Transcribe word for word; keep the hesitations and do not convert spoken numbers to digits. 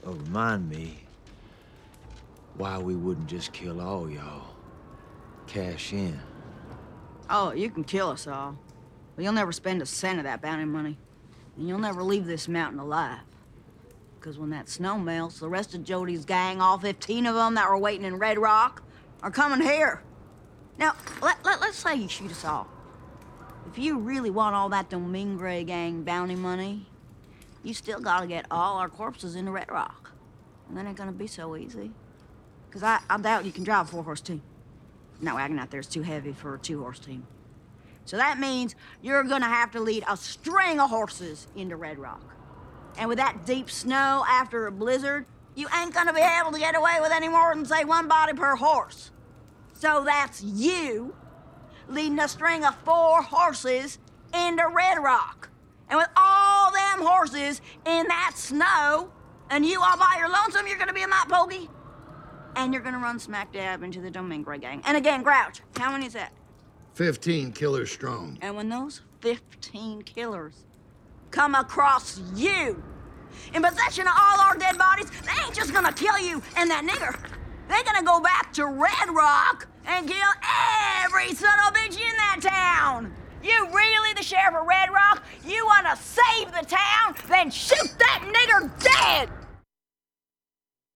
Oh, remind me why we wouldn't just kill all y'all. Cash in. Oh, you can kill us all. But you'll never spend a cent of that bounty money. And you'll never leave this mountain alive. Because when that snow melts, the rest of Jody's gang, all fifteen of them that were waiting in Red Rock, are coming here. Now, let, let, let's say you shoot us all. If you really want all that Domingre gang bounty money, you still gotta get all our corpses into Red Rock. And that ain't gonna be so easy. Because I, I doubt you can drive a four-horse team. That wagon out there is too heavy for a two-horse team. So that means you're gonna have to lead a string of horses into Red Rock. And with that deep snow after a blizzard, you ain't gonna be able to get away with any more than, say, one body per horse. So that's you leading a string of four horses into Red Rock. And with all them horses in that snow, and you all by your lonesome, you're gonna be a mite pokey. And you're gonna run smack dab into the Domingre gang. And again, Grouch, how many is that? Fifteen killers strong. And when those fifteen killers come across you in possession of all our dead bodies, they ain't just gonna kill you and that nigger. They're gonna go back to Red Rock and kill every son of a bitch in that town. You really the sheriff of Red Rock? You wanna save the town? Then shoot that nigger dead!